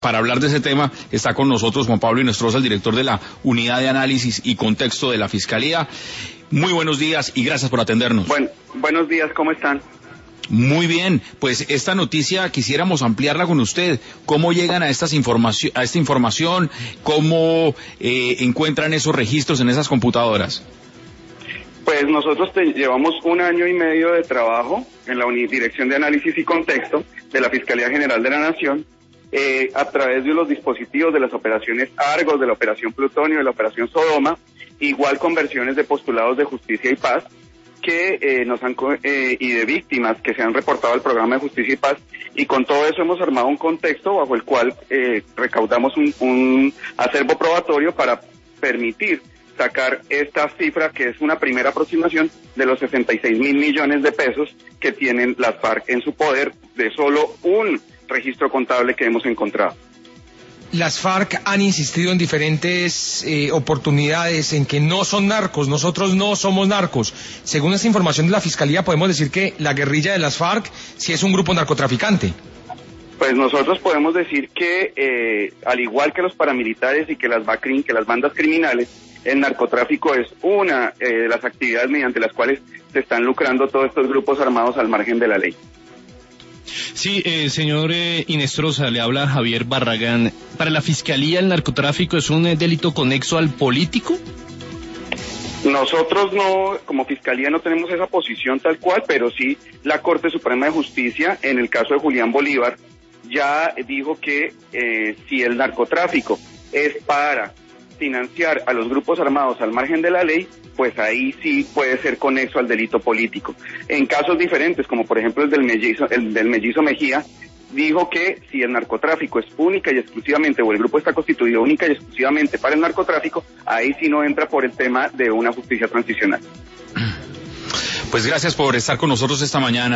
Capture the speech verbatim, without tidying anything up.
Para hablar de ese tema está con nosotros Juan Pablo Hinestrosa, el director de la Unidad de Análisis y Contexto de la Fiscalía. Muy buenos días y gracias por atendernos. Bueno, buenos días, ¿cómo están? Muy bien, pues esta noticia quisiéramos ampliarla con usted. ¿Cómo llegan a, estas información, a esta información? ¿Cómo eh, encuentran esos registros en esas computadoras? Pues nosotros te, llevamos un año y medio de trabajo en la Dirección de Análisis y Contexto de la Fiscalía General de la Nación, eh, a través de los dispositivos de las operaciones Argos, de la Operación Plutonio, de la Operación Sodoma, igual con versiones de postulados de justicia y paz, que eh, nos han eh, y de víctimas que se han reportado al programa de Justicia y Paz, y con todo eso hemos armado un contexto bajo el cual eh, recaudamos un, un acervo probatorio para permitir sacar esta cifra, que es una primera aproximación de los sesenta y seis mil millones de pesos que tienen las FARC en su poder, de solo un registro contable que hemos encontrado. Las FARC han insistido en diferentes eh, oportunidades en que no son narcos, nosotros no somos narcos. Según esta información de la Fiscalía, podemos decir que la guerrilla de las FARC sí es un grupo narcotraficante. Pues nosotros podemos decir que, eh, al igual que los paramilitares y que las BACRIM, que las bandas criminales, el narcotráfico es una eh, de las actividades mediante las cuales se están lucrando todos estos grupos armados al margen de la ley. Sí, eh, señor eh, Hinestrosa, le habla Javier Barragán. ¿Para la Fiscalía el narcotráfico es un eh, delito conexo al político? Nosotros no, como Fiscalía no tenemos esa posición tal cual, pero sí la Corte Suprema de Justicia, en el caso de Julián Bolívar, ya dijo que eh, si el narcotráfico es para financiar a los grupos armados al margen de la ley, pues ahí sí puede ser conexo al delito político. En casos diferentes, como por ejemplo el del mellizo, el del mellizo Mejía, dijo que si el narcotráfico es única y exclusivamente, o el grupo está constituido única y exclusivamente para el narcotráfico, ahí sí no entra por el tema de una justicia transicional. Pues gracias por estar con nosotros esta mañana.